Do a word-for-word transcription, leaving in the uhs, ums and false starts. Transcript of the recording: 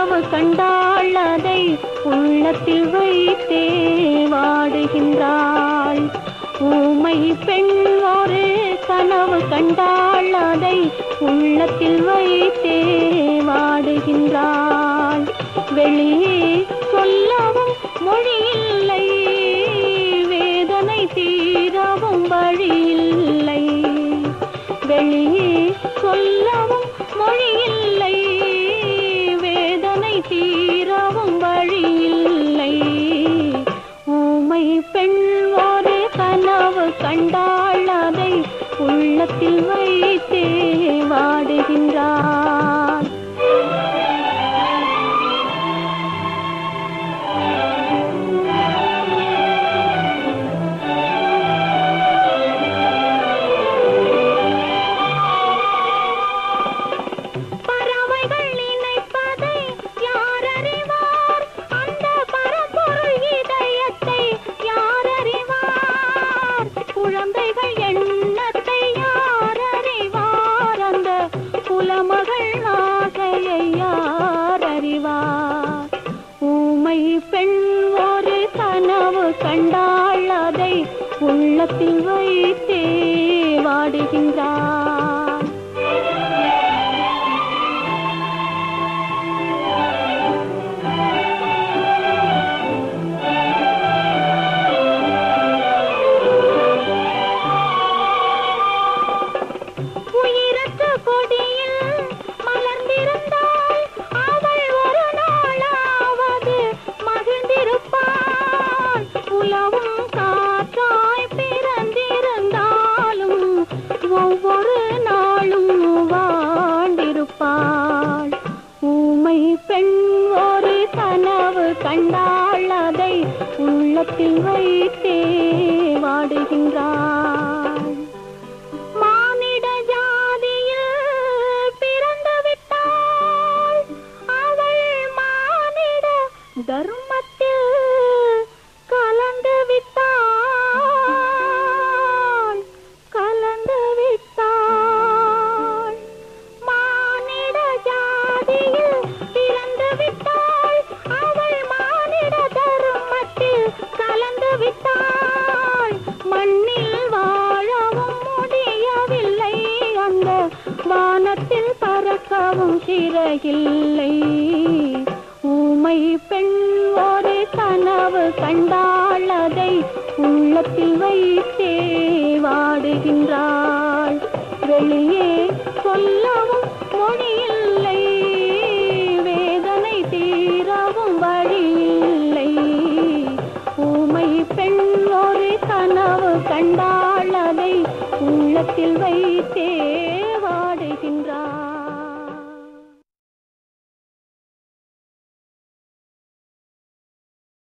கனவு கண்டாள் அதை உள்ளத்தில் வைத்தே வாடுகின்றாள். ஊமை பெண் ஒரு கனவு கண்டாள் அதை உள்ளத்தில் வைத்தே வாடுகின்றாள். வெளியே சொல்லவும் மொழியில்லை, வேதனை தீரவும் வழியில்லை. வெளியே சொல்லவும் மொழியில்லை, வேதனை தீரவும் வழியில்லை. ஊமை பெண் ஒரு கனவு கண்டாள் அதை உள்ளத்தில் வைத்தே வாடுகின்றாள். ஊமை பெண் ஒரு கனவு கண்டாள் அதை உள்ளத்தில் வைத்தே வாடுகின்றாள். உயிரற்ற கொடியில் மலர்ந்திருந்தாள் அவள் ஒரு நாளாவது மகிழ்ந்திருப்பாள். உலவும் காற்றாய் பிறந்திருந்தாலும் ஒவ்வொரு நாளும் வாழ்ந்திருப்பாள். ஊமை பெண் ஒரு கனவு கண்டாள் அதை உள்ளத்தில் வைத்தே வாடுகின்றாள். மானிட ஜாதியில் பிறந்து விட்டாள் அவள் மானிட தர்மத்தில் கலந்து விட்டாள், கலந்து விட்டாள். மானிட ஜாதியில் பிறந்து விட்டாள் அவள் மானிட தர்மத்தில் கலந்து விட்டாள். மண்ணில் வாழவும் முடியவில்லை, அந்த வானத்தில் பறக்கவும் சிறகில்லை. ஊமை பெண் ஒரு கனவு கண்டாள் அதை உள்ளத்தில் வைத்தே வாடுகின்றாள். வெளியே சொல்லவும் மொழியில்லை, வேதனை தீரவும் வழியில்லை. ஊமை பெண் ஒரு கனவு கண்டாள் அதை உள்ளத்தில் வைத்தே